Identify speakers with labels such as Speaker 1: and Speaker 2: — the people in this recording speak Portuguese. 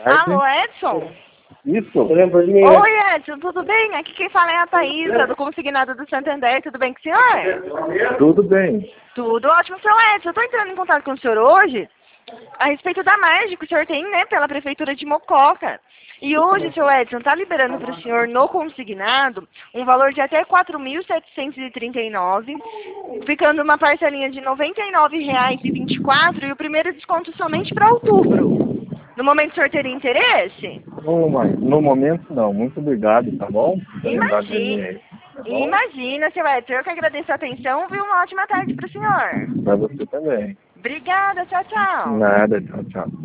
Speaker 1: Alô, Edson?
Speaker 2: Isso.
Speaker 1: Oi, Edson, tudo bem? Aqui quem fala é a Thaísa, do Consignado do Santander. Tudo bem com o senhor?
Speaker 2: Tudo bem.
Speaker 1: Tudo ótimo, seu Edson. Eu estou entrando em contato com o senhor hoje a respeito da margem que o senhor tem, né, pela Prefeitura de Mococa. E hoje, seu Edson, está liberando para o senhor no consignado um valor de até R$ 4.739, ficando uma parcelinha de R$ 99,24 e o primeiro desconto somente para outubro. No momento o senhor teria interesse?
Speaker 2: No momento não. Muito obrigado, tá bom? Por lembrar de mim
Speaker 1: Imagina,
Speaker 2: aí, tá bom?
Speaker 1: imagina, seu Edson. Eu que agradeço a atenção, viu? Uma ótima tarde para o senhor.
Speaker 2: Pra você também.
Speaker 1: Obrigada, tchau, tchau.
Speaker 2: Nada, tchau, tchau.